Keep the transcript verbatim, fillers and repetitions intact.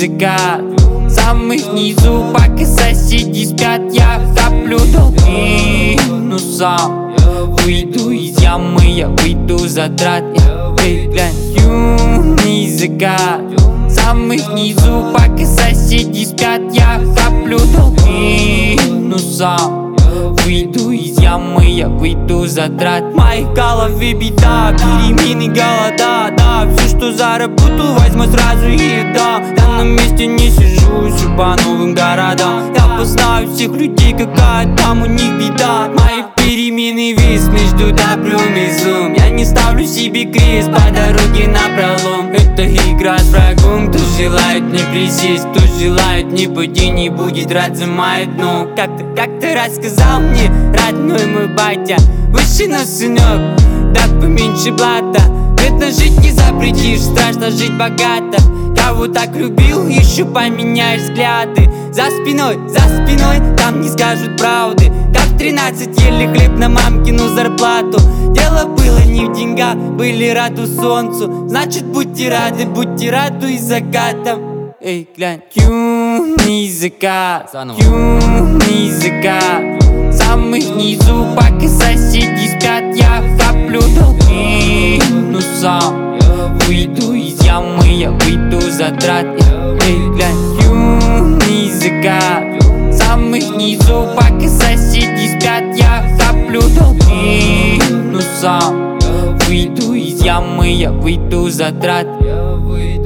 закат. Самых низу, пока соседи спят, я коплю долги. Но сам выйду из ямы, я выйду затрат. Эй, глянь, юный закат. Самых низу, пока соседи спят, я коплю долги. Но сам выйду из ямы, я выйду затрат. В моей голове беда, перемены, голода. Да, все, что заработаю, возьму сразу и да. Я на месте не сижу, ищу по новым городам. Я познаю всех людей, какая там у них беда. Мои перемены весь между добром и злом. Я не ставлю себе крест по дороге напролом. Это игра с врагом, кто желает не присесть, кто желает не падений, будет рад за мое дно. Как-то, как-то рассказал мне родной мой батя: выше нас, сынок, да поменьше блата. Бедно жить не запретишь, страшно жить богато. Кого так любил, еще поменяешь взгляды. За спиной, за спиной, там не скажут правды. Как в тринадцать ели хлеб на мамкину зарплату. Дело было не в деньгах, были рады солнцу. Значит, будьте рады, будьте рады и закатом. Эй, глянь, юный закат, юный закат. Самых низу, пока соседи спят, я коплю долги. Но сам выйду из ямы, я выйду затрат. Эй, глянь, юный закат. Самых низу, пока соседи спят, я коплю долги. Но сам выйду из ямы, я выйду затрат.